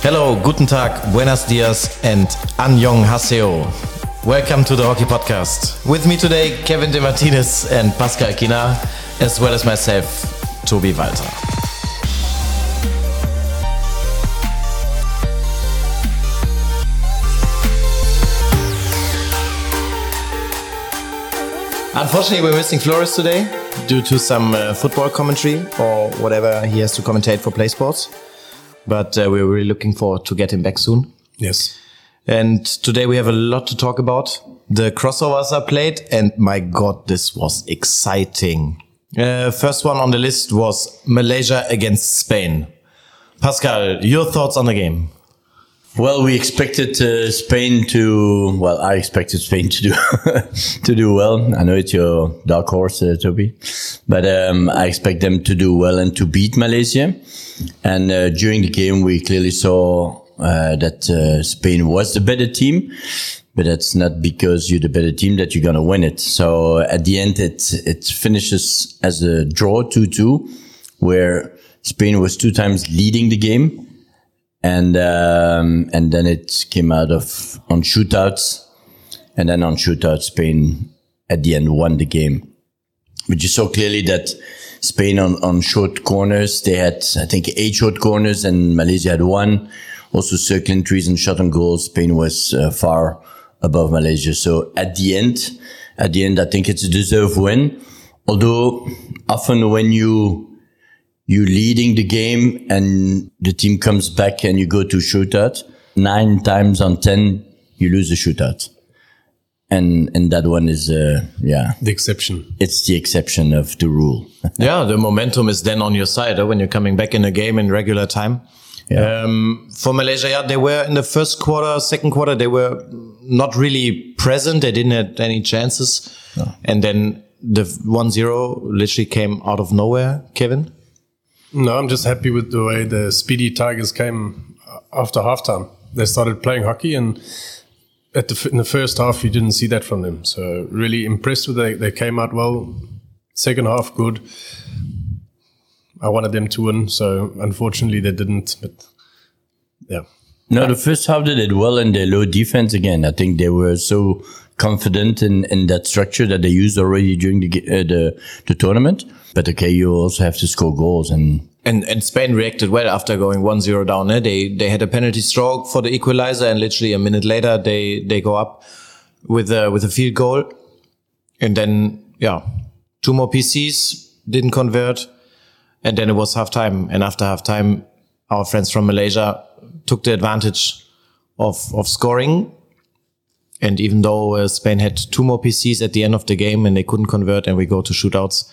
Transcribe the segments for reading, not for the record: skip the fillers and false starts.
Hello, guten Tag, buenos dias, and annyeong haseo. Welcome to the Hockey Podcast. With me today, Kevin De Martinez and Pascal Kina, as well as myself, Tobi Walter. Unfortunately, we're missing Flores today due to some football commentary or whatever he has to commentate for Play Sports. But we're really looking forward to get him back soon. Yes. And today we have a lot to talk about. The crossovers are played, and my God, this was exciting. First one on the list was Malaysia against Spain. Pascal, your thoughts on the game? Well, we expected Spain to. Well, I expected Spain to do to do well. I know it's your dark horse, Toby, but I expect them to do well and to beat Malaysia. And during the game, we clearly saw that Spain was the better team, but that's not because you're the better team that you're gonna win it. So at the end, it finishes as a draw 2-2, where Spain was 2 times leading the game. And then it came out on shootouts. And then on shootouts, Spain at the end won the game. But you saw clearly that Spain on short corners, they had, I think, 8 short corners and Malaysia had 1. Also circling trees and shot on goal. Spain was far above Malaysia. So at the end, I think it's a deserved win. Although often when you're leading the game and the team comes back and you go to shootout, 9 times on 10, you lose the shootout. And that one is, the exception. It's the exception of the rule. Yeah, the momentum is then on your side when you're coming back in a game in regular time. Yeah. For Malaysia, they were in the first quarter, second quarter, they were not really present. They didn't have any chances. No. And then the 1-0 literally came out of nowhere. Kevin? No, I'm just happy with the way the Speedy Tigers came after halftime. They started playing hockey, and in the first half, you didn't see that from them. So really impressed with they came out well. Second half, good. I wanted them to win, so unfortunately they didn't. But yeah. No, the first half they did well in their low defense again. I think they were so confident in that structure that they used already during the tournament. But okay, you also have to score goals. And Spain reacted well after going 1-0 down. They had a penalty stroke for the equalizer, and literally a minute later they go up with a field goal. And then, 2 more PCs, didn't convert. And then it was halftime. And after halftime, our friends from Malaysia took the advantage of scoring. And even though Spain had 2 more PCs at the end of the game and they couldn't convert, and we go to shootouts.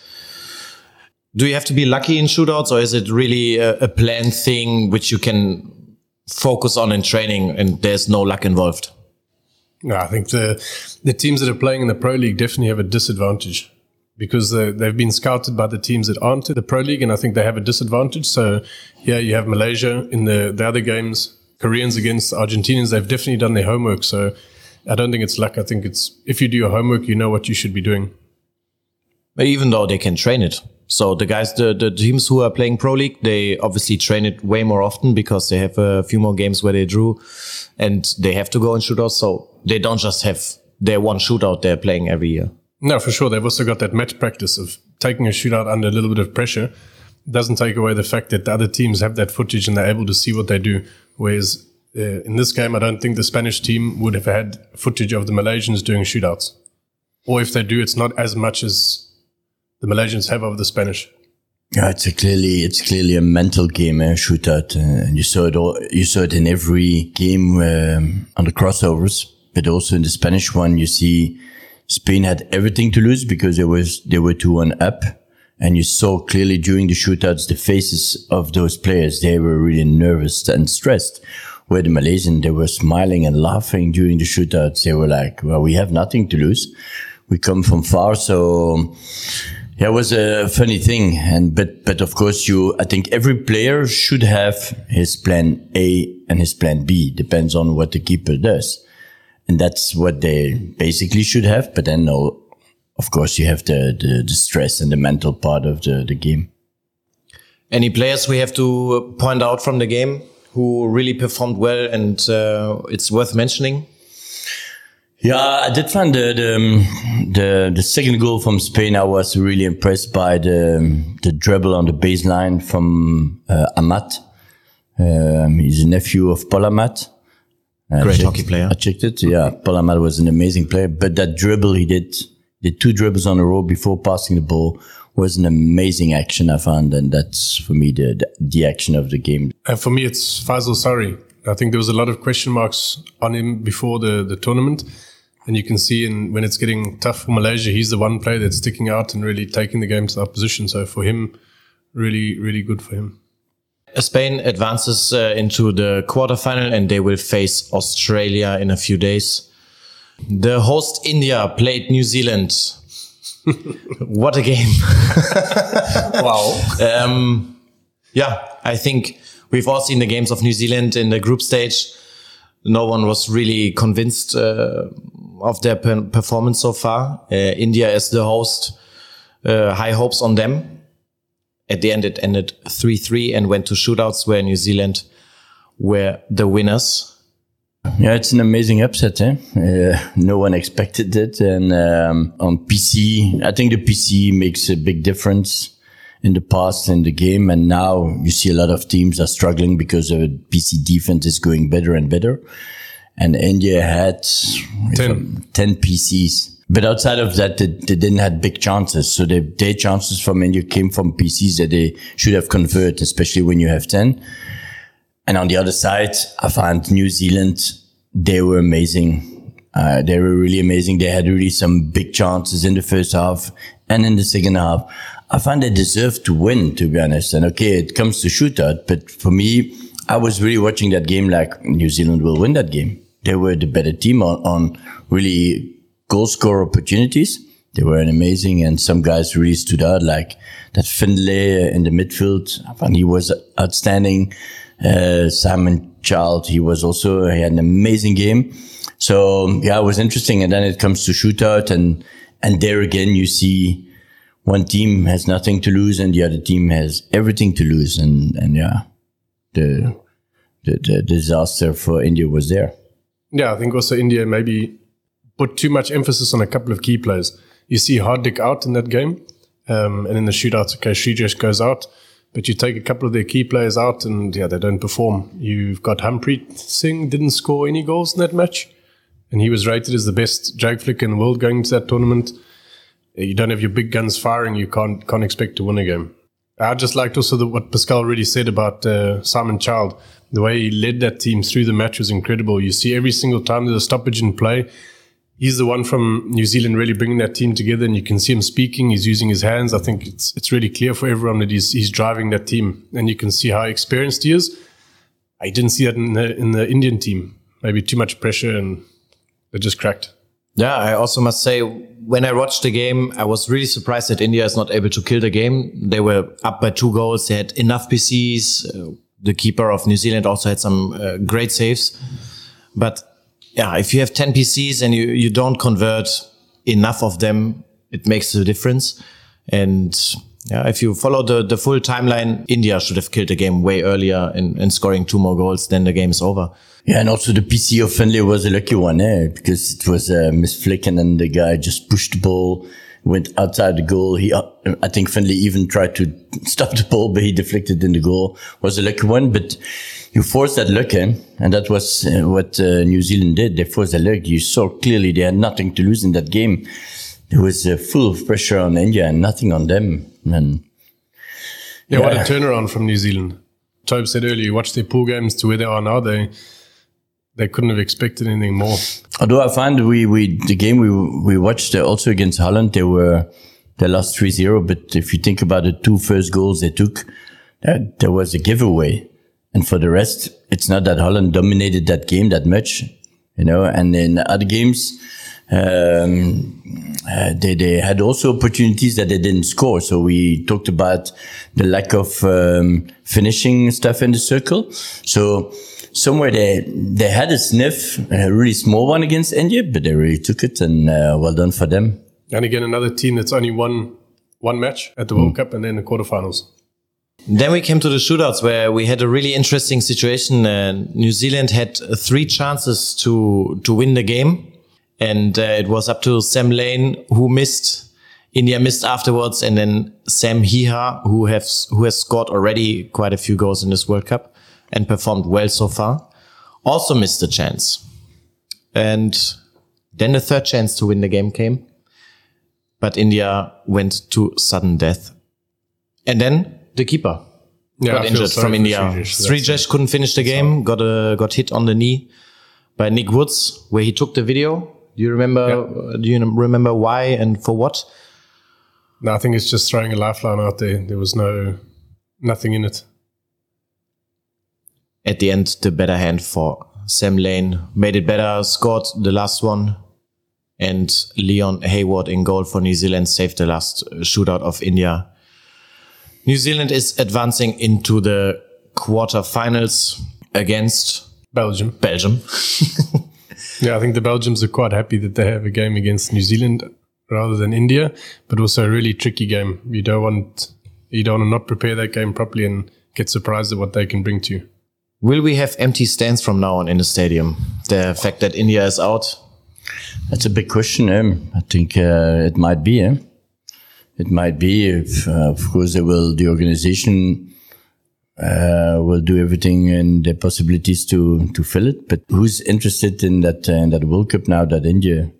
Do you have to be lucky in shootouts, or is it really a planned thing which you can focus on in training and there's no luck involved? No, I think the teams that are playing in the Pro League definitely have a disadvantage because they've been scouted by the teams that aren't in the Pro League, and I think they have a disadvantage. So yeah, you have Malaysia in the other games, Koreans against Argentinians. They've definitely done their homework. So I don't think it's luck. I think it's if you do your homework, you know what you should be doing. But even though they can train it. So the guys, the teams who are playing Pro League, they obviously train it way more often because they have a few more games where they drew and they have to go in shootouts. So they don't just have their one shootout they're playing every year. No, for sure. They've also got that match practice of taking a shootout under a little bit of pressure. It doesn't take away the fact that the other teams have that footage and they're able to see what they do. Whereas in this game, I don't think the Spanish team would have had footage of the Malaysians doing shootouts. Or if they do, it's not as much as the Malaysians have over the Spanish. Yeah, it's clearly a mental game, shootout, and you saw it in every game on the crossovers, but also in the Spanish one, you see Spain had everything to lose because they were 2-1 up, and you saw clearly during the shootouts the faces of those players. They were really nervous and stressed. Where the Malaysians, they were smiling and laughing during the shootouts. They were like, "Well, we have nothing to lose. We come from far, so." Yeah, it was a funny thing, but of course I think every player should have his plan A and his plan B. Depends on what the keeper does, and that's what they basically should have. But then, of course, you have the stress and the mental part of the game. Any players we have to point out from the game? who really performed well and it's worth mentioning? Yeah, I did find the second goal from Spain. I was really impressed by the dribble on the baseline from Amat. He's a nephew of Paul Amat. Great hockey player. I checked it. Yeah, Paul Amat was an amazing player. But that dribble he did 2 dribbles on a row before passing the ball was an amazing action, I found, and that's for me the action of the game. And for me, it's Faisal Sarri. I think there was a lot of question marks on him before the tournament. And you can see when it's getting tough for Malaysia, he's the one player that's sticking out and really taking the game to the opposition. So for him, really, really good for him. Spain advances into the quarterfinal and they will face Australia in a few days. The host India played New Zealand. What a game. Wow. Yeah, I think we've all seen the games of New Zealand in the group stage. No one was really convinced of their performance so far. India as the host, high hopes on them. At the end, it ended 3-3 and went to shootouts where New Zealand were the winners. Yeah, it's an amazing upset. No one expected it. And on PC, I think the PC makes a big difference in the past in the game. And now you see a lot of teams are struggling because the PC defense is going better and better. And India had 10 PCs. But outside of that, they didn't have big chances. So their chances from India came from PCs that they should have converted, especially when you have 10. And on the other side, I found New Zealand, they were amazing. They were really amazing. They had really some big chances in the first half and in the second half. I found they deserved to win, to be honest. And okay, it comes to shootout. But for me, I was really watching that game like New Zealand will win that game. They were the better team on really goal score opportunities. They were amazing, and some guys really stood out, like that Findlay in the midfield. I found he was outstanding. Simon Child, he had an amazing game. So yeah, it was interesting. And then it comes to shootout, and there again you see one team has nothing to lose and the other team has everything to lose. And yeah, the disaster for India was there. Yeah, I think also India maybe put too much emphasis on a couple of key players. You see Hardik out in that game, and in the shootouts, okay, Srijesh goes out, but you take a couple of their key players out and yeah, they don't perform. You've got Harpreet Singh, didn't score any goals in that match, and he was rated as the best drag flicker in the world going into that tournament. You don't have your big guns firing, you can't expect to win a game. I just liked also what Pascal already said about Simon Child. The way he led that team through the match was incredible. You see every single time there's a stoppage in play, he's the one from New Zealand really bringing that team together, and you can see him speaking. He's using his hands. I think it's really clear for everyone that he's driving that team, and you can see how experienced he is. I didn't see that in the Indian team. Maybe too much pressure, and they just cracked. Yeah, I also must say, when I watched the game, I was really surprised that India is not able to kill the game. They were up by 2 goals. They had enough PCs. The keeper of New Zealand also had some great saves. But yeah, if you have 10 PCs and you don't convert enough of them, it makes a difference. And yeah, if you follow the full timeline, India should have killed the game way earlier and scoring 2 more goals, then the game is over. Yeah, and also the PC of Findlay was a lucky one, because it was a misflick and then the guy just pushed the ball, went outside the goal. I think Findlay even tried to stop the ball, but he deflected in the goal. Was a lucky one, but you forced that luck, and that was what New Zealand did. They forced that luck. You saw clearly they had nothing to lose in that game. There was full of pressure on India and nothing on them. And yeah, what a turnaround from New Zealand. Tobe said earlier, you watch their pool games to where they are now, they couldn't have expected anything more. Although I find the game we watched also against Holland, they lost 3-0. But if you think about the 2 first goals they took, there was a giveaway. And for the rest, it's not that Holland dominated that game that much, and in other games, they had also opportunities that they didn't score. So we talked about the lack of finishing stuff in the circle. So somewhere they had a sniff, a really small one against India, but they really took it, and well done for them. And again, another team that's only won one match at the World Cup and then the quarterfinals. Then we came to the shootouts where we had a really interesting situation. New Zealand had 3 chances to win the game. And it was up to Sam Lane, who missed. India missed afterwards. And then Sam Hiha, who has scored already quite a few goals in this World Cup and performed well so far, also missed a chance. And then the 3rd chance to win the game came. But India went to sudden death. And then the keeper got injured from India. Srijesh couldn't finish the game, got hit on the knee by Nick Woods, where he took the video. Do you remember? Do you remember why and for what? No, I think it's just throwing a lifeline out there. There was nothing in it. At the end, the better hand for Sam Lane made it better, scored the last one, and Leon Hayward in goal for New Zealand saved the last shootout of India. New Zealand is advancing into the quarterfinals against Belgium. Yeah, I think the Belgians are quite happy that they have a game against New Zealand rather than India, but also a really tricky game. You don't want to not prepare that game properly and get surprised at what they can bring to you. Will we have empty stands from now on in the stadium? The fact that India is out? That's a big question. I think it might be. It might be. If, of course, the organization will do everything in their possibilities to fill it. But who's interested in that World Cup now that India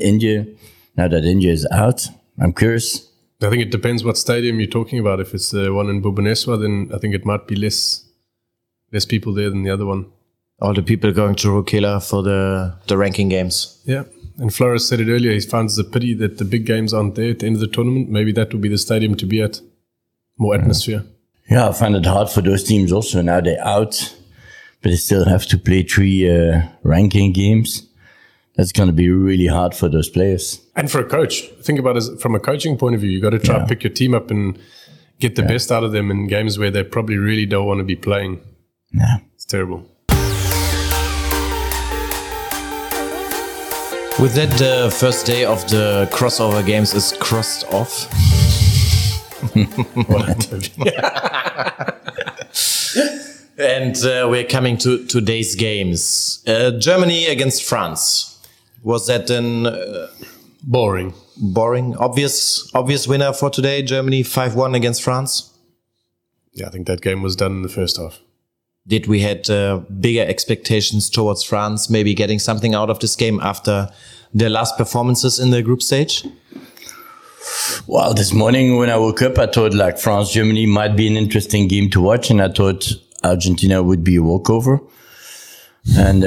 is out? I'm curious. I think it depends what stadium you're talking about. If it's the one in Bhubaneswar, then I think it might be less people there than the other one. All the people going to Rourkela for the ranking games. Yeah. And Flores said it earlier, he finds it a pity that the big games aren't there at the end of the tournament. Maybe that would be the stadium to be at. More atmosphere. Yeah, I find it hard for those teams also. Now they're out, but they still have to play 3 ranking games. That's going to be really hard for those players. And for a coach, think about it from a coaching point of view. You got to try and pick your team up and get the best out of them in games where they probably really don't want to be playing. Yeah. It's terrible. With that, the first day of the crossover games is crossed off. And we're coming to today's games. Germany against France. Was that then boring? Obvious winner for today. Germany 5-1 against France. Yeah, I think that game was done in the first half. Did we had bigger expectations towards France, maybe getting something out of this game after their last performances in the group stage? Well, this morning when I woke up, I thought like France-Germany might be an interesting game to watch, and I thought Argentina would be a walkover. And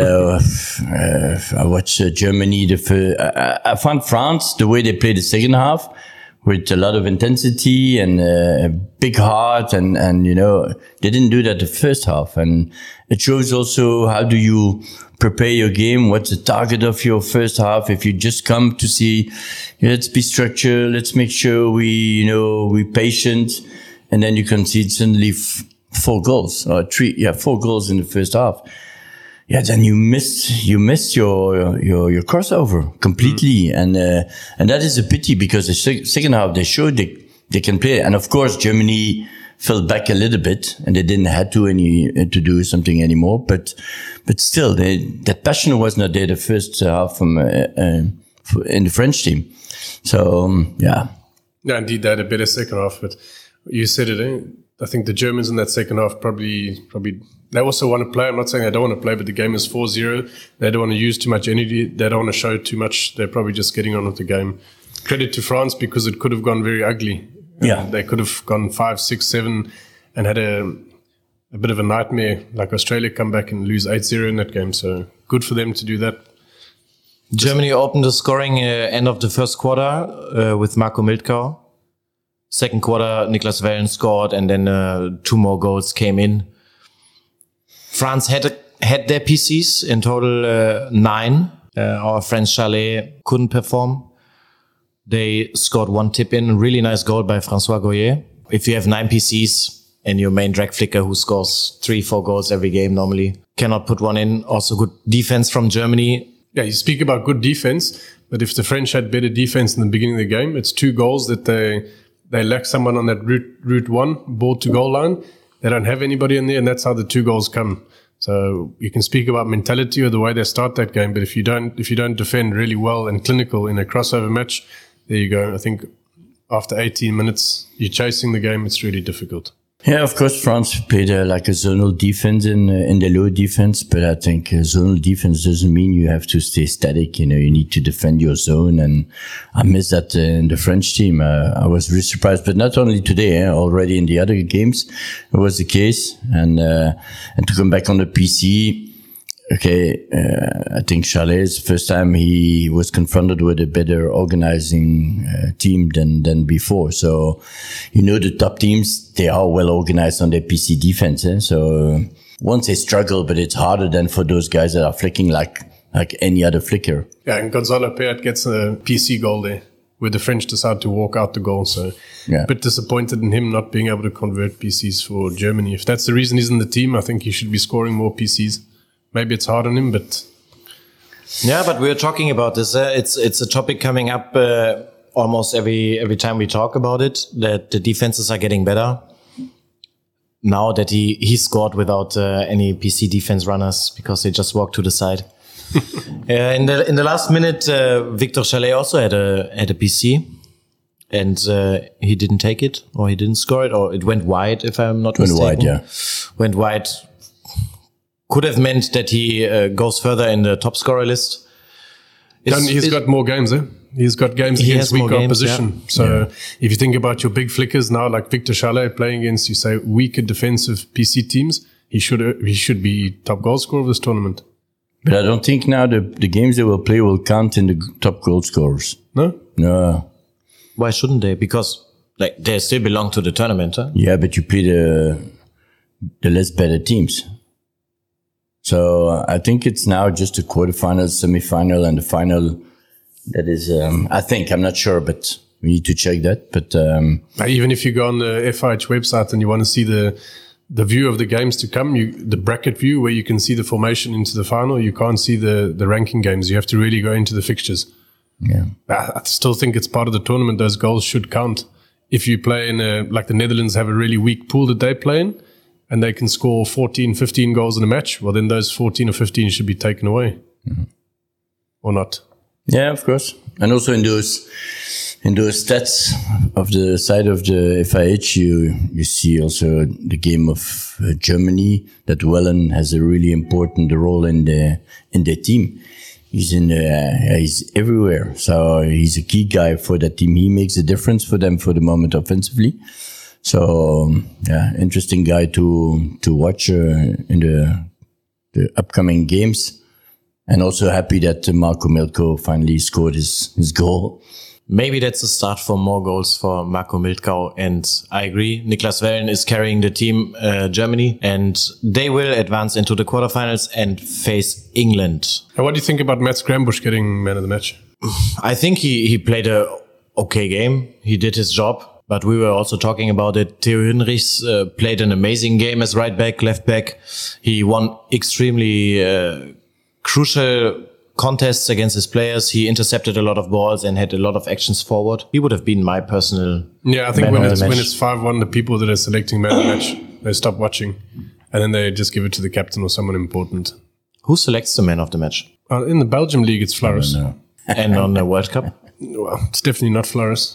I watched Germany. I found France, the way they played the second half, with a lot of intensity and a big heart, and they didn't do that the first half. And it shows also how do you prepare your game, what's the target of your first half. If you just come to see, let's be structured, let's make sure we patient, and then you concede suddenly 4 goals or 4 goals in the first half. Yeah, then you missed your crossover completely, and that is a pity because the second half they showed they can play, and of course Germany fell back a little bit and they didn't have to do something anymore, but still that passion was not there the first half from in the French team. So yeah, indeed they had a better second half, but you said it. I think the Germans in that second half probably. They also want to play. I'm not saying they don't want to play, but the game is 4-0. They don't want to use too much energy. They don't want to show too much. They're probably just getting on with the game. Credit to France because it could have gone very ugly. Yeah. They could have gone 5, 6, 7 and had a bit of a nightmare, like Australia come back and lose 8-0 in that game. So good for them to do that. Germany opened the scoring end of the first quarter with Marco Miltgau. Second quarter, Niklas Wellen scored, and then 2 more goals came in. France had their PCs, in total 9. Our friend Chalet couldn't perform. They scored 1 tip-in, a really nice goal by François Goyer. If you have 9 PCs and your main drag flicker who scores 3-4 goals every game normally, cannot put 1 in. Also good defense from Germany. Yeah, you speak about good defense, but if the French had better defense in the beginning of the game, it's 2 goals that they lack someone on that route one, ball to goal line. They don't have anybody in there, and that's how the 2 goals come. So you can speak about mentality or the way they start that game, but if you don't defend really well and clinical in a crossover match, there you go. I think after 18 minutes, you're chasing the game. It's really difficult. Yeah, of course, France played like a zonal defense in the low defense, but I think zonal defense doesn't mean you have to stay static. You need to defend your zone, and I miss that in the French team. I was really surprised, but not only today, already in the other games, it was the case. And to come back on the PC, okay, I think Chalet is the first time he was confronted with a better organizing team than before. So, the top teams, they are well organized on their PC defense. So once they struggle, but it's harder than for those guys that are flicking like any other flicker. Yeah, and Gonzalo Payet gets a PC goal there, where the French decide to walk out the goal. So a bit disappointed in him not being able to convert PCs for Germany. If that's the reason he's in the team, I think he should be scoring more PCs. Maybe it's hard on him, but... Yeah, but we're talking about this. It's a topic coming up almost every time we talk about it, that the defenses are getting better. Now that he scored without any PC defense runners because they just walked to the side. In the last minute, Victor Chalet also had a PC, and he didn't take it, or he didn't score it, or it went wide, if I'm not mistaken. Went wide, yeah. Went wide. Could have meant that he goes further in the top scorer list. He's got more games, eh? He's got games against weaker opposition. Yeah. So if you think about your big flickers now, like Victor Chalet playing against, you say, weaker defensive PC teams, he should be top goal scorer of this tournament. But I don't think now the games they will play will count in the top goal scorers. No? No. Why shouldn't they? Because they still belong to the tournament, huh? Yeah, but you play the less better teams. So I think it's now just the quarterfinals, semifinal, and the final. That is, I'm not sure, but we need to check that. But even if you go on the FIH website and you want to see the view of the games to come, the bracket view where you can see the formation into the final, you can't see the ranking games. You have to really go into the fixtures. Yeah, I still think it's part of the tournament. Those goals should count. If you play in like the Netherlands have a really weak pool that they play in, and they can score 14, 15 goals in a match, well, then those 14 or 15 should be taken away. Mm-hmm. Or not. Yeah, of course. And also in those stats of the side of the FIH, you see also the game of Germany, that Wellen has a really important role in the team. He's everywhere. So he's a key guy for that team. He makes a difference for them for the moment offensively. So, interesting guy to watch in the upcoming games. And also happy that Marco Milko finally scored his goal. Maybe that's a start for more goals for Marco Milkau. And I agree, Niklas Wellen is carrying the team, Germany, and they will advance into the quarterfinals and face England. And what do you think about Mats Grambusch getting man of the match? I think he played a okay game. He did his job. But we were also talking about it. Theo Hinrichs played an amazing game as right back, left back. He won extremely crucial contests against his players. He intercepted a lot of balls and had a lot of actions forward. He would have been my personal. Yeah, I think when it's 5-1, the people that are selecting man of the match, they stop watching, and then they just give it to the captain or someone important. Who selects the man of the match? In the Belgium league, it's Floris. No. And on the World Cup? Well, it's definitely not Floris.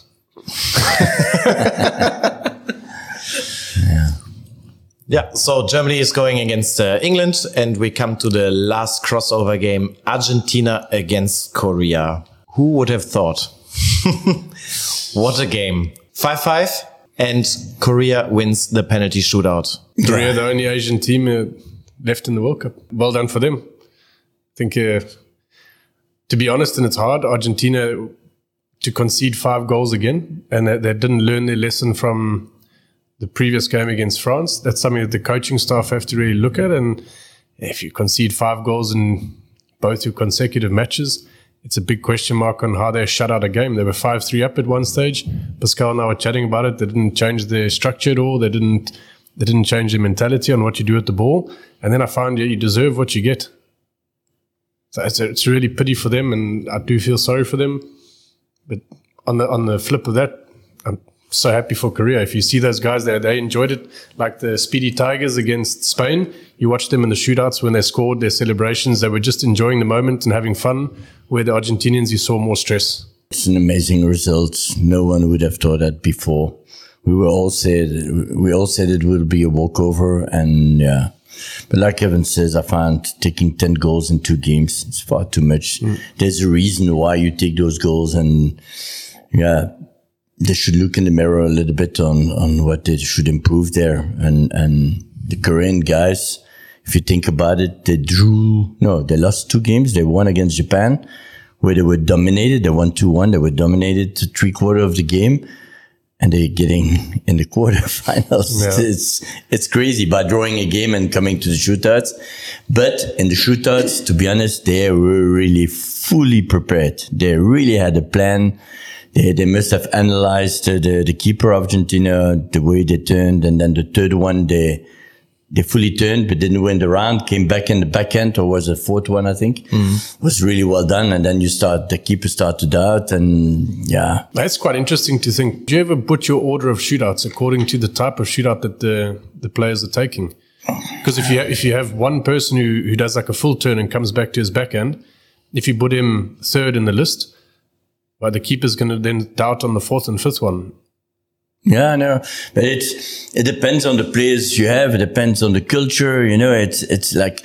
Yeah, so Germany is going against England, and we come to the last crossover game, Argentina against Korea. Who would have thought? What a game. 5-5, and Korea wins the penalty shootout. Korea, the only Asian team left in the World Cup. Well done for them. I think, to be honest, and it's hard, Argentina to concede 5 goals again, and they didn't learn their lesson from the previous game against France. That's something that the coaching staff have to really look at. And if you concede 5 goals in both your consecutive matches, it's a big question mark on how they shut out a game. They were 5-3 up at one stage. Pascal and I were chatting about it. They didn't change their structure at all. They didn't change their mentality on what you do at the ball. And then I found you deserve what you get. So it's really pity for them, and I do feel sorry for them. But on the flip of that, so happy for Korea. If you see those guys there, they enjoyed it. Like the Speedy Tigers against Spain, you watch them in the shootouts when they scored, their celebrations, they were just enjoying the moment and having fun, where the Argentinians, you saw more stress. It's an amazing result. No one would have thought that before. We all said it would be a walkover, and yeah. But like Kevin says, I find taking 10 goals in 2 games, it's far too much. There's a reason why you take those goals, and yeah, they should look in the mirror a little bit on what they should improve there. And the Korean guys, if you think about it, they lost 2 games. They won against Japan, where they were dominated. They won 2-1. They were dominated to 3/4 of the game. And they're getting in the quarterfinals. Yeah. It's crazy by drawing a game and coming to the shootouts. But in the shootouts, to be honest, they were really fully prepared. They really had a plan. They must have analyzed the keeper of Argentina, the way they turned. And then the third one, they fully turned, but didn't win the round, came back in the back end, or was the fourth one, I think. Was really well done. And then the keeper started to doubt, and yeah. That's quite interesting to think. Do you ever put your order of shootouts according to the type of shootout that the players are taking? Because if you have one person who does like a full turn and comes back to his back end, if you put him third in the list, well, the keeper's going to then doubt on the fourth and fifth one. Yeah, no, but it depends on the players you have. It depends on the culture. You know, it's like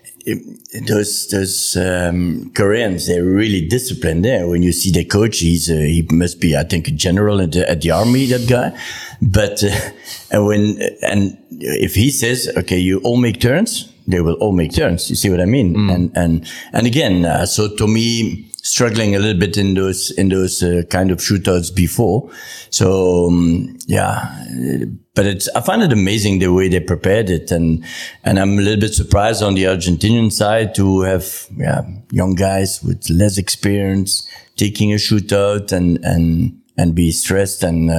those Koreans. They're really disciplined there. When you see their coach, he must be, I think, a general at the army. That guy, but and if he says, okay, you all make turns, they will all make turns. You see what I mean? And again, so to me, struggling a little bit in those kind of shootouts before. So yeah, but I find it amazing the way they prepared it, and I'm a little bit surprised on the Argentinian side to have young guys with less experience taking a shootout and be stressed and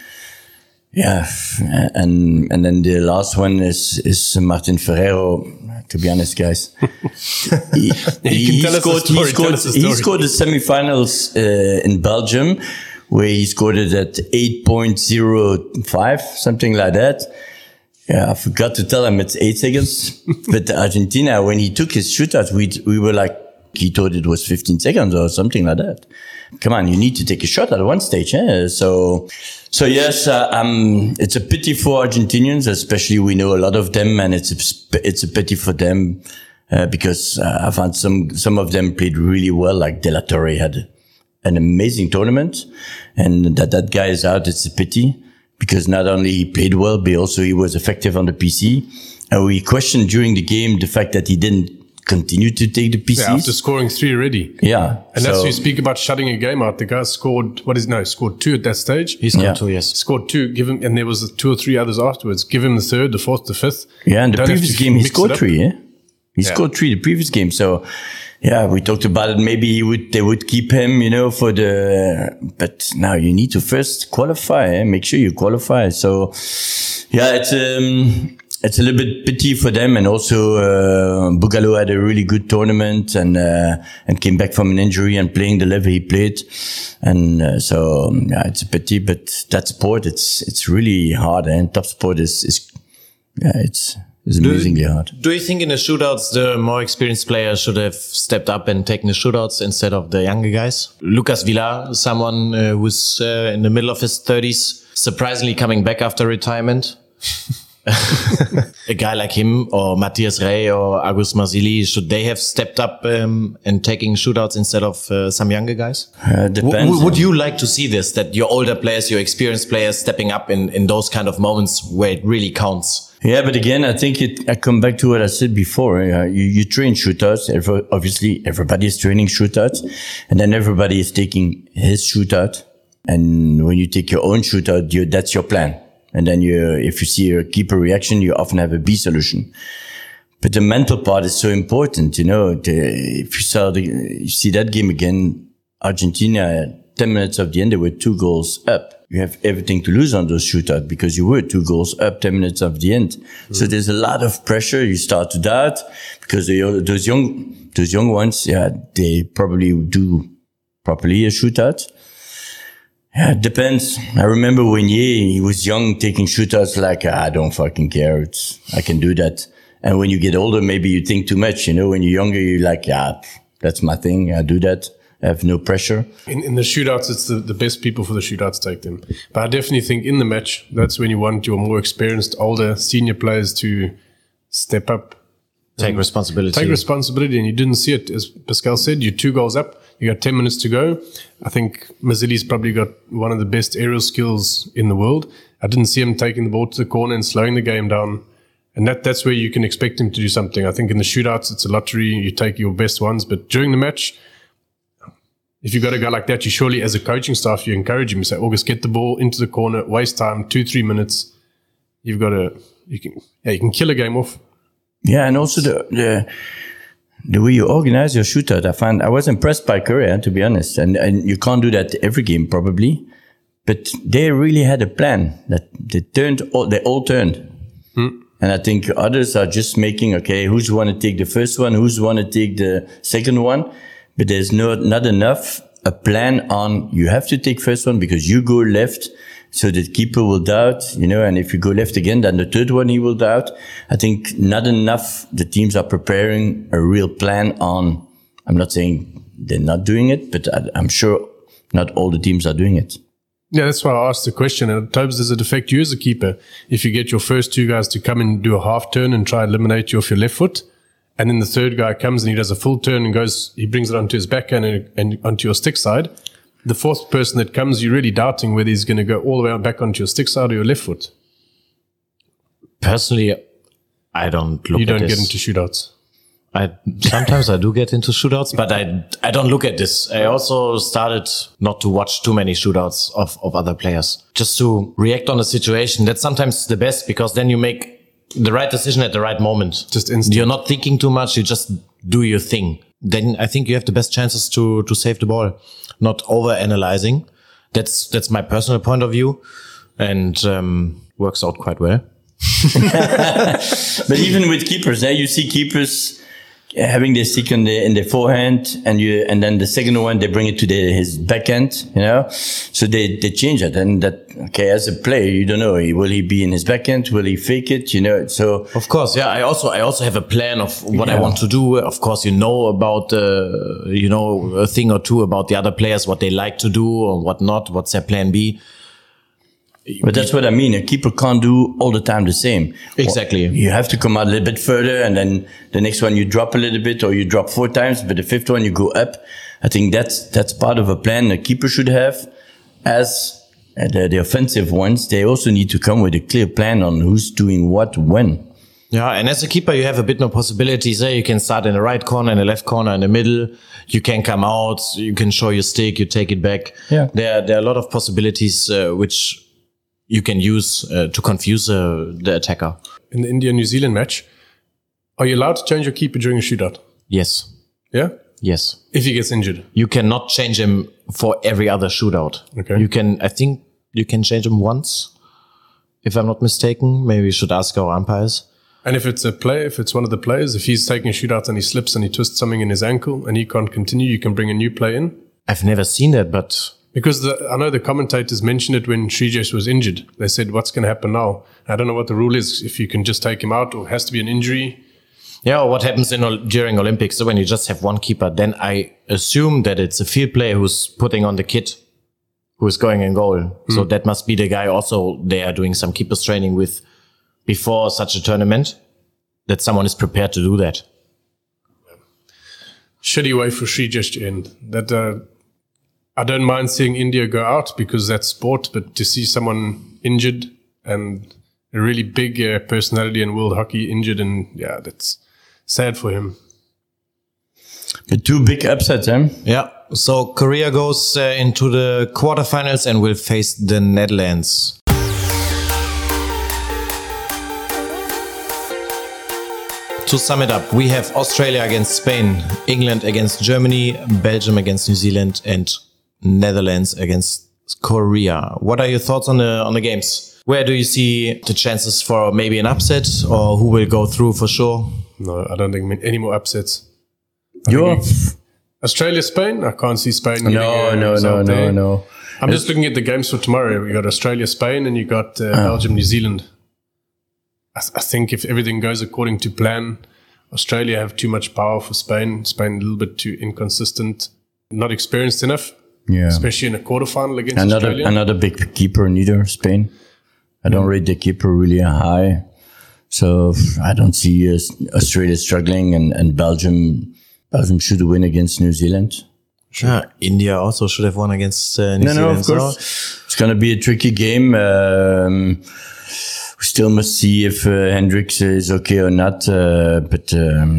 and then the last one is Martin Ferrero. To be honest, guys, he scored the semifinals in Belgium, where he scored it at 8.05, something like that. Yeah, I forgot to tell him it's 8 seconds. But Argentina, when he took his shootout, we were like, he thought it was 15 seconds or something like that. Come on, you need to take a shot at one stage. So yes, it's a pity for Argentinians, especially we know a lot of them, and it's a pity for them, because I found some of them played really well, like De La Torre had an amazing tournament, and that guy is out. It's a pity, because not only he played well, but also he was effective on the PC. And we questioned during the game the fact that he didn't continue to take the PCs. Yeah, after scoring 3 already. Yeah. And that's you speak about shutting a game out. The guy scored, scored 2 at that stage. He scored 2, yes. Scored 2, give him, and there was 2 or 3 others afterwards. Give him the third, the fourth, the fifth. Yeah, and the previous game he scored 3, yeah? He scored 3 the previous game. So, yeah, we talked about it. Maybe they would keep him, but now you need to first qualify, make sure you qualify. So, yeah, it's a little bit pity for them, and also Bugalo had a really good tournament and came back from an injury and playing the level he played, and so it's a pity. But that sport, it's really hard, and top sport is amazingly hard. Do you think in the shootouts the more experienced players should have stepped up and taken the shootouts instead of the younger guys? Lucas Villar, someone who's in the middle of his 30s, surprisingly coming back after retirement. A guy like him, or Matthias Rey or Agus Marsili, should they have stepped up and taking shootouts instead of some younger guys? Depends. Would you like to see this, that your older players, your experienced players stepping up in those kind of moments where it really counts? Yeah, but again, I think I come back to what I said before. You train shootouts. Obviously, everybody is training shootouts, and then everybody is taking his shootout. And when you take your own shootout, that's your plan. And then if you see a keeper reaction, you often have a B solution. But the mental part is so important, if you see that game again, Argentina, 10 minutes of the end, they were 2 goals up. You have everything to lose on those shootouts because you were 2 goals up 10 minutes of the end. So there's a lot of pressure. You start to doubt because those young ones, they probably do properly a shootout. Yeah, it depends. I remember when he was young, taking shootouts like, I don't fucking care. I can do that. And when you get older, maybe you think too much. When you're younger, you're like, yeah, that's my thing. I do that. I have no pressure. In the shootouts, it's the best people for the shootouts take them. But I definitely think in the match, that's when you want your more experienced, older, senior players to step up. Take responsibility. And you didn't see it. As Pascal said, you're 2 goals up. You got 10 minutes to go. I think Mazzilli's probably got one of the best aerial skills in the world. I didn't see him taking the ball to the corner and slowing the game down. And that's where you can expect him to do something. I think in the shootouts, it's a lottery. You take your best ones. But during the match, if you got a guy like that, you surely, as a coaching staff, you encourage him. You say, August, get the ball into the corner, waste time, 2-3 minutes. You can kill a game off. Yeah, and also the way you organize your shootout, I was impressed by Korea, to be honest. And you can't do that every game, probably. But they really had a plan that they all turned. And I think others are just making, okay, who's want to take the first one? Who's want to take the second one? But there's not enough a plan on, you have to take first one because you go left. So the keeper will doubt, and if you go left again, then the third one he will doubt. I think not enough the teams are preparing a real plan on, I'm not saying they're not doing it, but I'm sure not all the teams are doing it. Yeah, that's why I asked the question. And Tobes, does it affect you as a keeper if you get your first 2 guys to come and do a half turn and try to eliminate you off your left foot? And then the third guy comes and he does a full turn and he brings it onto his backhand and onto your stick side. The fourth person that comes, you're really doubting whether he's going to go all the way back onto your stick side or your left foot. Personally, I don't look at this. You don't get into shootouts. Sometimes I do get into shootouts, but I don't look at this. I also started not to watch too many shootouts of other players, just to react on the situation. That's sometimes the best, because then you make the right decision at the right moment. Just instant. You're not thinking too much. You just do your thing. Then I think you have the best chances to save the ball, not over analyzing. That's my personal point of view, and works out quite well. But even with keepers, you see keepers having their stick in their forehand, and then the second one they bring it to his backhand, So they change it, and that, okay, as a player you don't know, will he be in his backhand, will he fake it, So of course, yeah. I also have a plan of what I want to do. Of course, about a thing or two about the other players, what they like to do or what not. What's their plan B? But that's what I mean. A keeper can't do all the time the same. Exactly. You have to come out a little bit further, and then the next one you drop a little bit, or you drop 4 times, but the 5th one you go up. I think that's part of a plan a keeper should have. As the offensive ones, they also need to come with a clear plan on who's doing what when. Yeah, and as a keeper, you have a bit more possibilities. You can start in the right corner, in the left corner, in the middle. You can come out. You can show your stick. You take it back. Yeah. There are a lot of possibilities which you can use to confuse the attacker. In the India-New Zealand match, are you allowed to change your keeper during a shootout? Yes. Yeah? Yes. If he gets injured? You cannot change him for every other shootout. Okay. I think you can change him once, if I'm not mistaken. Maybe we should ask our umpires. And if it's one of the players, if he's taking a shootout and he slips and he twists something in his ankle and he can't continue, you can bring a new player in? I've never seen that, but... Because I know the commentators mentioned it when Srijesh was injured. They said, what's going to happen now? I don't know what the rule is, if you can just take him out or it has to be an injury. Yeah, or what happens during Olympics. So when you just have one keeper, then I assume that it's a field player who's putting on the kit, who's going in goal. So that must be the guy also they are doing some keepers training with before such a tournament, that someone is prepared to do that. Shitty way for Srijesh to end. I don't mind seeing India go out because that's sport, but to see someone injured and a really big personality in world hockey injured, and that's sad for him. The 2 big upsets, eh? Yeah. So Korea goes into the quarterfinals and will face the Netherlands. To sum it up, we have Australia against Spain, England against Germany, Belgium against New Zealand, and Netherlands against Korea. What are your thoughts on the games? Where do you see the chances for maybe an upset, or who will go through for sure? No, I don't think any more upsets. Australia, Spain? I can't see Spain. No. I'm just looking at the games for tomorrow. We got Australia, Spain, and you got Belgium, New Zealand. I think if everything goes according to plan, Australia have too much power for Spain. Spain a little bit too inconsistent, not experienced enough. Yeah. Especially in a quarterfinal against Australia. Another big keeper neither, Spain. I don't rate the keeper really high. So I don't see Australia struggling, and Belgium should win against New Zealand. Sure. Yeah, India also should have won against New Zealand. No, of course. It's going to be a tricky game. We still must see if Hendricks is okay or not. But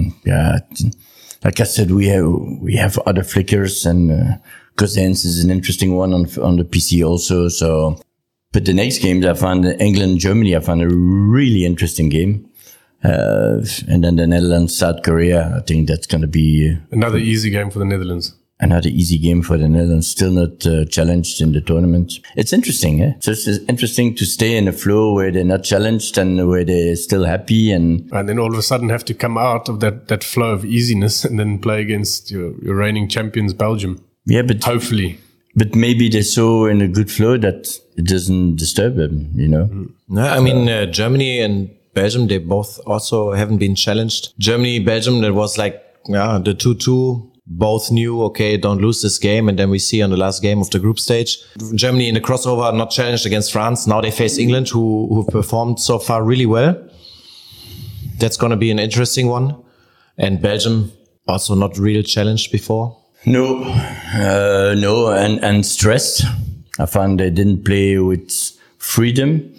like I said, we have other flickers, and Gosens is an interesting one on the PC also. So, but the next games I found England, Germany, I found a really interesting game. And then the Netherlands, South Korea, I think that's going to be another easy game for the Netherlands. Another easy game for the Netherlands, still not challenged in the tournament. It's interesting, eh? So it's interesting to stay in a flow where they're not challenged and where they're still happy. And then all of a sudden have to come out of that flow of easiness and then play against your reigning champions, Belgium. Yeah, but hopefully. But maybe they're so in a good flow that it doesn't disturb them, you know? No, I mean, Germany and Belgium, they both also haven't been challenged. Germany, Belgium, that was like, the 2-2. Both knew, okay, don't lose this game. And then we see on the last game of the group stage, Germany in the crossover, not challenged against France. Now they face England, who performed so far really well. That's going to be an interesting one. And Belgium also not really challenged before. No, and stressed. I found they didn't play with freedom.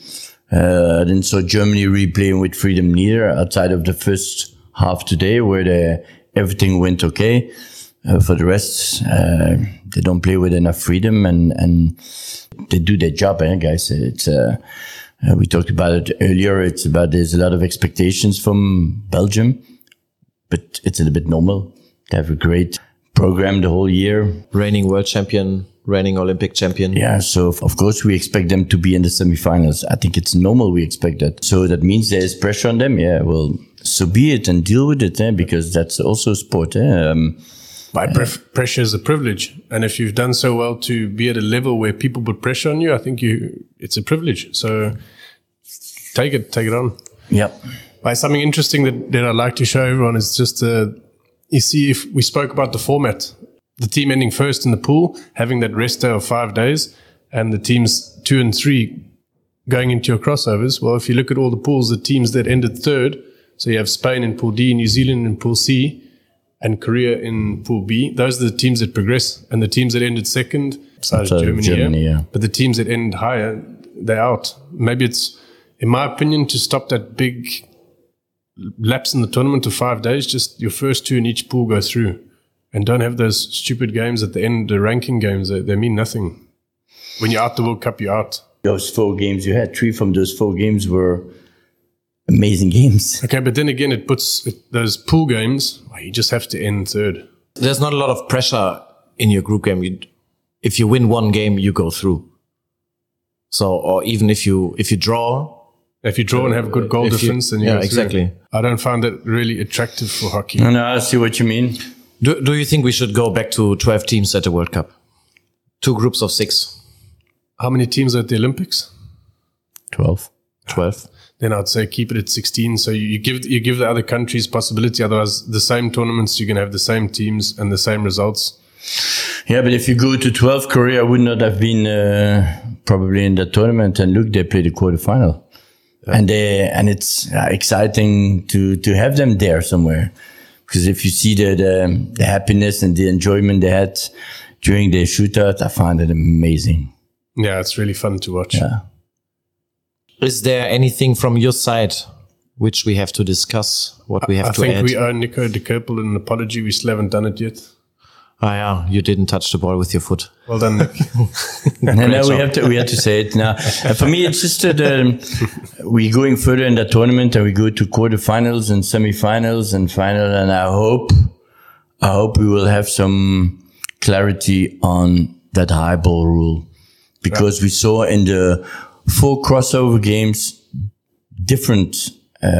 I didn't saw Germany really playing with freedom neither, outside of the first half today where everything went okay. For the rest, they don't play with enough freedom, and they do their job, guys. It's we talked about it earlier. It's about there's a lot of expectations from Belgium, but it's a little bit normal. They have a great program the whole year. Reigning world champion, reigning Olympic champion. Yeah, so of course we expect them to be in the semifinals. I think it's normal we expect that. So that means there is pressure on them. Yeah, well, so be it and deal with it, because that's also sport. Pressure is a privilege, and if you've done so well to be at a level where people put pressure on you, I think it's a privilege. So take it on. Yeah. Something interesting that I'd like to show everyone is just you see, if we spoke about the format, the team ending first in the pool, having that rest day of 5 days, and the teams 2 and 3 going into your crossovers. Well, if you look at all the pools, the teams that ended third, so you have Spain in Pool D, New Zealand in Pool C, and Korea in Pool B. Those are the teams that progress. And the teams that ended second, besides Germany, yeah. But the teams that end higher, they're out. Maybe it's, in my opinion, to stop that big lapse in the tournament of 5 days, just your first 2 in each pool go through. And don't have those stupid games at the end, the ranking games. They mean nothing. When you're out the World Cup, you're out. Those 4 games you had, 3 from those 4 games were amazing games. Okay, but then again, it puts those pool games, you just have to end third. There's not a lot of pressure in your group game. If you win 1 game, you go through. So, or even if you draw. If you draw and have a good goal difference, then you go through. Exactly. I don't find that really attractive for hockey. No, I see what you mean. Do you think we should go back to 12 teams at the World Cup? 2 groups of 6. How many teams are at the Olympics? 12. Then I'd say keep it at 16. So you give the other countries possibility. Otherwise, the same tournaments, you can have the same teams and the same results. Yeah, but if you go to 12, Korea would not have been probably in the tournament. And look, they played the quarterfinal. Yeah. And it's exciting to have them there somewhere. Because if you see the happiness and the enjoyment they had during their shootout, I find it amazing. Yeah, it's really fun to watch. Yeah. Is there anything from your side which we have to discuss? What we have to add? I think we owe Nico de Kerpel an apology. We still haven't done it yet. You didn't touch the ball with your foot. Well done, Nick. No, we have to say it now. For me, it's just that we're going further in the tournament, and we go to quarterfinals and semifinals and final. And I hope we will have some clarity on that high ball rule, because we saw in the 4 crossover games different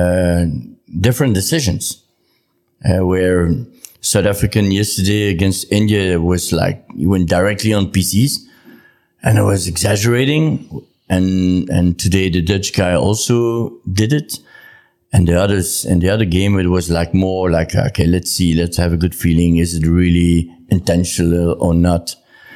decisions where. South African yesterday against India was like, you went directly on PCs. and I was exaggerating. And today the Dutch guy also did it. And the others, in the other game, it was like more like, okay, let's see, let's have a good feeling. Is it really intentional or not?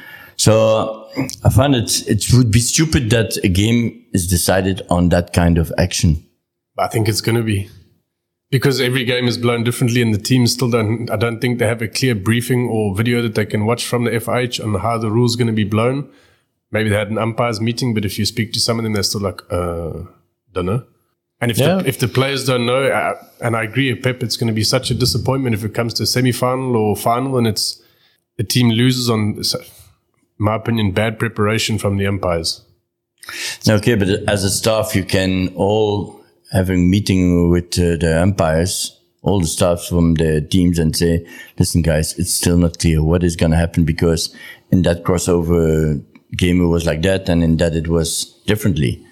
So I find it would be stupid that a game is decided on that kind of action. I think it's going to be, because every game is blown differently and the teams still I don't think they have a clear briefing or video that they can watch from the FIH on how the rules are going to be blown. Maybe they had an umpires meeting, but if you speak to some of them, they're still like, don't know. And if the players don't know, and I agree with Pep, it's going to be such a disappointment if it comes to semi-final or final and the team loses on, in my opinion, bad preparation from the umpires. Okay, but as a staff, you can all have a meeting with the umpires, all the staffs from the teams, and say, listen, guys, it's still not clear what is going to happen, because in that crossover game it was like that, and in that it was differently.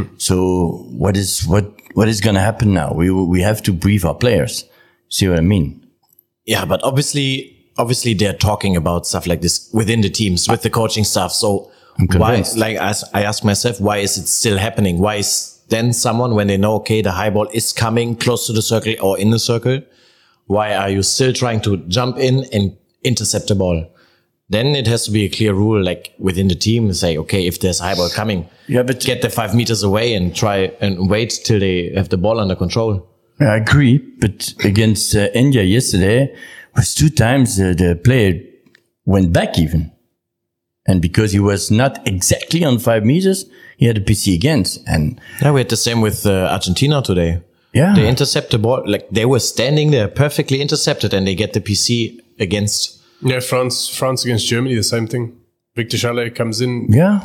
So what is going to happen now? We have to brief our players. See what I mean? Yeah, but obviously they're talking about stuff like this within the teams with the coaching staff. So why, like I ask myself, why is it still happening? Why is then someone, when they know, okay, the high ball is coming close to the circle or in the circle, why are you still trying to jump in and intercept the ball? Then it has to be a clear rule, like within the team, say, okay, if there's a high ball coming, but get the 5 meters away and try and wait till they have the ball under control. I agree, but against India yesterday, was 2 times the player went back even. And because he was not exactly on 5 meters, he had a PC against. And yeah, we had the same with Argentina today. Yeah. They intercept the ball, like they were standing there perfectly intercepted and they get the PC against. Yeah, France against Germany, the same thing. Victor Chalet comes in. Yeah.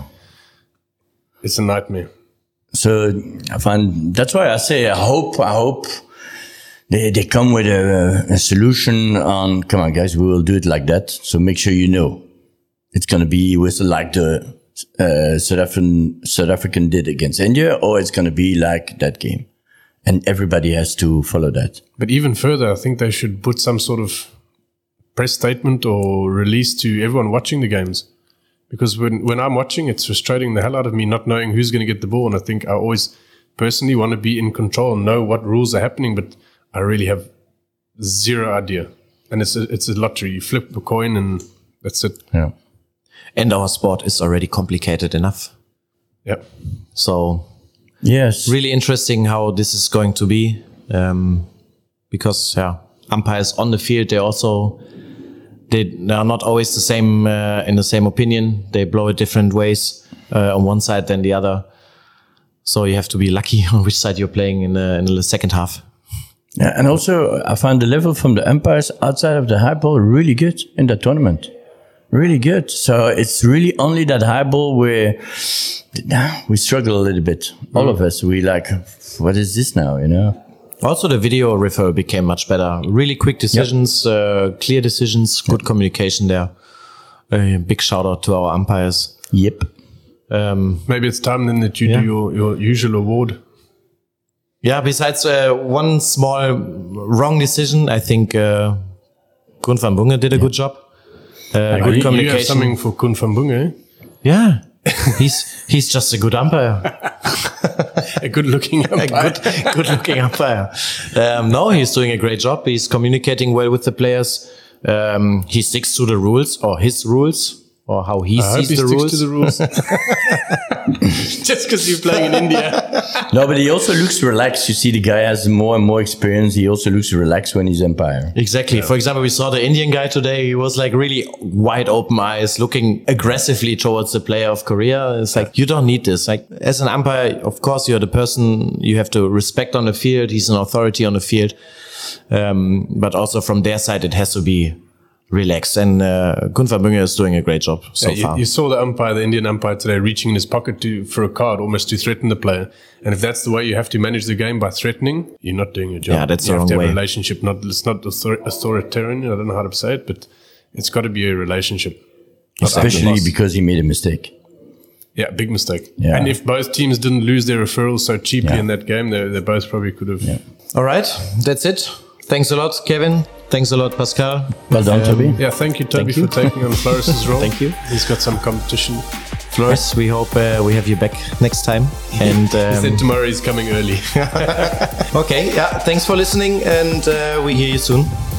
It's a nightmare. So I find, that's why I say, I hope they come with a solution on, come on guys, we will do it like that. So make sure you know it's going to be with like the South African did against India, or it's going to be like that game. And everybody has to follow that. But even further, I think they should put some sort of press statement or release to everyone watching the games. Because when I'm watching, it's frustrating the hell out of me not knowing who's going to get the ball. And I think I always personally want to be in control and know what rules are happening, but I really have zero idea. And it's a lottery. You flip a coin and that's it. Yeah. And our sport is already complicated enough. Yeah. So yes, really interesting how this is going to be. Because umpires on the field, they are not always the same in the same opinion. They blow it different ways on one side than the other. So you have to be lucky on which side you're playing in the second half. Yeah, and also I found the level from the umpires outside of the high ball really good in that tournament. Really good. So it's really only that high ball where we struggle a little bit. All of us, we like, what is this now, you know? Also, the video referral became much better. Really quick decisions, clear decisions, good communication there. Big shout out to our umpires. Yep. Maybe it's time then that you do your usual award. Yeah, besides one small wrong decision, I think Koen van Bunge did a good job. Good communication. You have something for Koen van Bunge? Yeah. He's just a good umpire. A good-looking umpire. Good-looking umpire. No, he's doing a great job. He's communicating well with the players. He sticks to the rules, or his rules, or how he sees the rules. To the rules. Just because you're playing in India. No, but he also looks relaxed. You see, the guy has more and more experience. He also looks relaxed when he's umpire. Exactly. Yeah. For example, we saw the Indian guy today. He was like really wide open eyes, looking aggressively towards the player of Korea. It's like, you don't need this. Like, as an umpire, of course, you're the person you have to respect on the field. He's an authority on the field. But also from their side, it has to be relaxed. And Koen van Bunge is doing a great job so far. You saw the Indian umpire today, reaching in his pocket for a card, almost to threaten the player. And if that's the way you have to manage the game, by threatening, you're not doing your job. Yeah, that's the wrong way. You have to have a relationship. It's not authoritarian. I don't know how to say it, but it's got to be a relationship. Especially because he made a mistake. Yeah, big mistake. Yeah. And if both teams didn't lose their referrals so cheaply in that game, they both probably could have. Yeah. All right, that's it. Thanks a lot, Kevin. Thanks a lot, Pascal. Well done, Toby. Yeah, thank you, Toby, for taking on Floris's role. Thank you. He's got some competition. Flores, we hope we have you back next time. And He said tomorrow he's coming early. okay, yeah, thanks for listening, and we hear you soon.